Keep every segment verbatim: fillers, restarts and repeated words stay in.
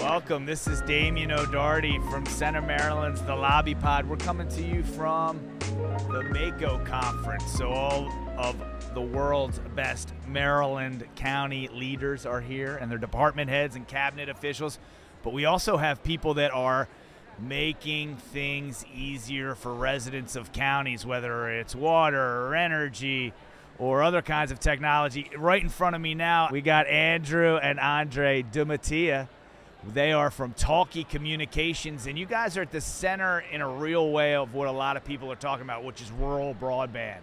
Welcome. This is Damien O'Doherty from Center Maryland's The Lobby Pod. We're coming to you from the Mako Conference. So all of the world's best Maryland County leaders are here, and their department heads and cabinet officials. But we also have people that are making things easier for residents of counties, whether it's water or energy or other kinds of technology. Right in front of me now, we got Andrew and Andre DiMattia. They are from Talkie Communications, and you guys are at the center in a real way of what a lot of people are talking about, which is rural broadband.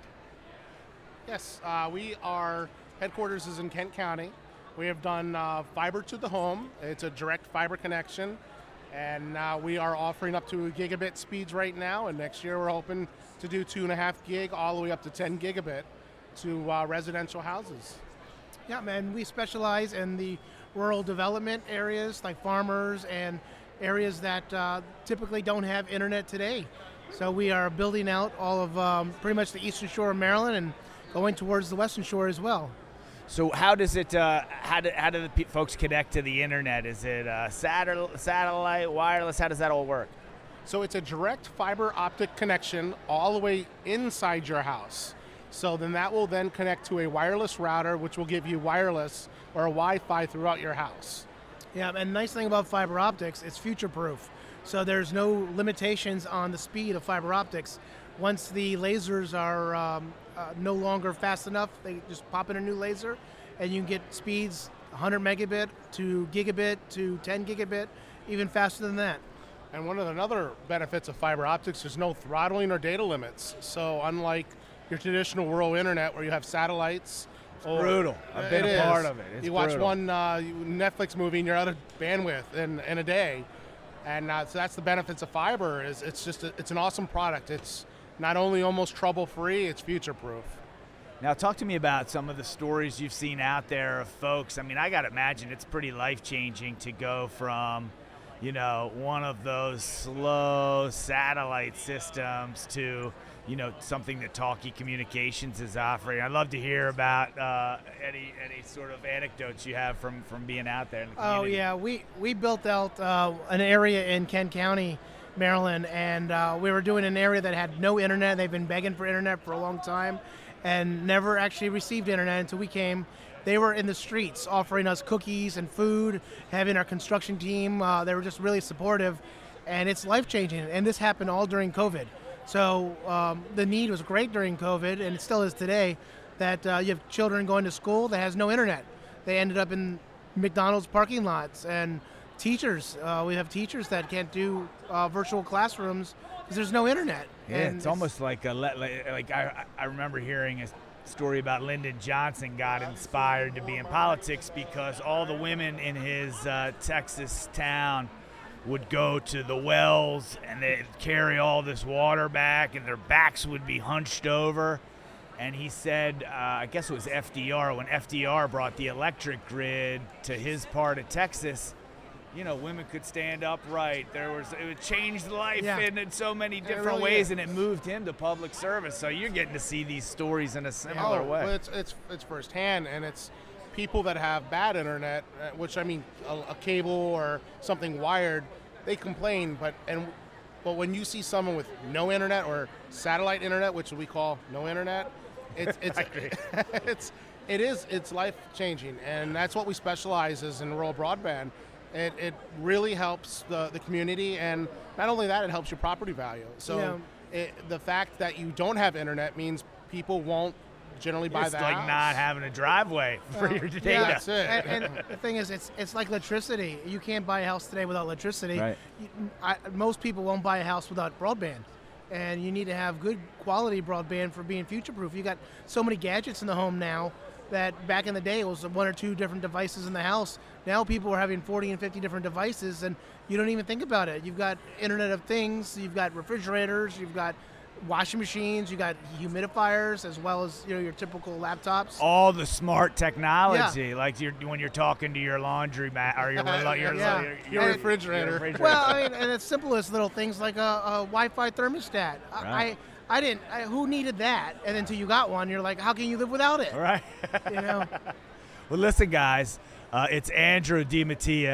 Yes, uh, we are, headquarters is in Kent County. We have done uh, fiber to the home. It's a direct fiber connection, and uh, we are offering up to gigabit speeds right now, and next year we're hoping to do two and a half gig all the way up to ten gigabit to uh, residential houses. Yeah, man, we specialize in the rural development areas like farmers and areas that uh, typically don't have internet today. So we are building out all of um, pretty much the eastern shore of Maryland and going towards the western shore as well. So how does it, uh, how, do, how do the pe- folks connect to the internet? Is it uh, satel- satellite, wireless? How does that all work? So it's a direct fiber optic connection all the way inside your house. So then that will then connect to a wireless router, which will give you wireless or a Wi-Fi throughout your house. Yeah, and the nice thing about fiber optics, it's future-proof. So there's no limitations on the speed of fiber optics. Once the lasers are um, uh, no longer fast enough, they just pop in a new laser, and you can get speeds one hundred megabit to gigabit to ten gigabit, even faster than that. And one of the other benefits of fiber optics is no throttling or data limits. So unlike your traditional rural internet where you have satellites. It's brutal. I've been a part of it. It's you watch brutal. one uh, Netflix movie and you're out of bandwidth in, in a day. And uh, so that's the benefits of fiber. Is it's just a, it's an awesome product. It's not only almost trouble-free, it's future-proof. Now talk to me about some of the stories you've seen out there of folks. I mean, I got to imagine it's pretty life-changing to go from, you know, one of those slow satellite systems to, you know, something that Talkie Communications is offering. I'd love to hear about uh, any any sort of anecdotes you have from, from being out there in the community. Oh, yeah. We, we built out uh, an area in Kent County, Maryland, and uh, we were doing an area that had no internet. They've been begging for internet for a long time and never actually received internet until we came. They were in the streets offering us cookies and food, having our construction team. Uh, they were just really supportive, and it's life-changing. And this happened all during COVID. So um, the need was great during COVID, and it still is today, that uh, you have children going to school that has no internet. They ended up in McDonald's parking lots, and teachers, uh, we have teachers that can't do uh, virtual classrooms because there's no internet. Yeah, and it's, it's almost like a like, like I I remember hearing a story about Lyndon Johnson got inspired to be in politics because all the women in his uh, Texas town would go to the wells and they'd carry all this water back and their backs would be hunched over. And he said, uh, I guess it was F D R, when F D R brought the electric grid to his part of Texas, you know, women could stand upright. There was, it would change life Yeah. in, in so many different really ways, is. and it moved him to public service. So you're getting to see these stories in a similar Oh, way. well, it's, it's, it's firsthand, and it's people that have bad internet, uh, which I mean a, a cable or something wired, they complain, but and but when you see someone with no internet or satellite internet, which we call no internet, it's it's it's it is it's life changing, and that's what we specialize is in rural broadband. It it really helps the, the community, and not only that, it helps your property value. So Yeah. it, the fact that you don't have internet means people won't generally buy It's the like house. not having a driveway for Well, your data. yeah, That's it. And, and the thing is, it's it's like electricity. You can't buy a house today without electricity. Right. You, I, most people won't buy a house without broadband, and you need to have good quality broadband for being future-proof. You got so many gadgets in the home now that back in the day it was one or two different devices in the house. Now people are having forty and fifty different devices, and you don't even think about it. You've got Internet of Things, you've got refrigerators, you've got washing machines, you got humidifiers, as well as you know your typical laptops. All the smart technology, like you're, when you're talking to your laundry mat or your your, your, Yeah. your, Your your refrigerator. refrigerator. Well, I mean, and it's simple as little things like a, a Wi-Fi thermostat. I, Right. I, I didn't. I, who needed that? And until you got one, you're like, how can you live without it? All right. You know. Well, listen, guys, uh, it's Andrew DiMattia.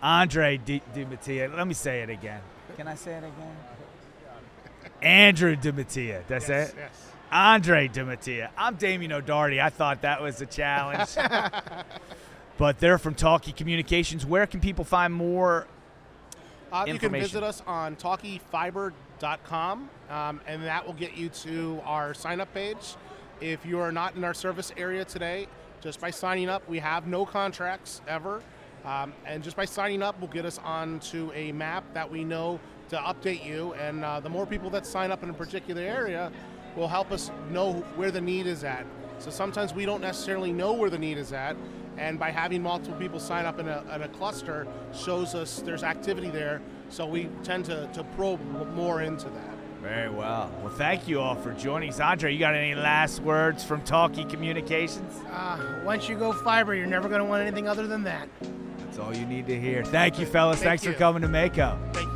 Andre Di, Di Mattia. Let me say it again. Can I say it again? Andrew Di Mattia. That's Yes, it? yes. Andre Di Mattia. I'm Damien O'Doherty. I thought that was a challenge. But they're from Talkie Communications. Where can people find more Uh, you can information? visit us on talkie fiber dot com, um, and that will get you to our sign-up page. If you are not in our service area today, just by signing up, we have no contracts ever, um, and just by signing up will get us onto a map that we know to update you, and uh, the more people that sign up in a particular area will help us know where the need is at. So sometimes we don't necessarily know where the need is at, and by having multiple people sign up in a, in a cluster shows us there's activity there, so we tend to, to probe more into that. Very well. Well, thank you all for joining us. Andre, you got any last words from Talkie Communications? Uh, once you go fiber, you're never going to want anything other than that. That's all you need to hear. Thank you, fellas. Thank Thanks you. for coming to Mako. Thank you.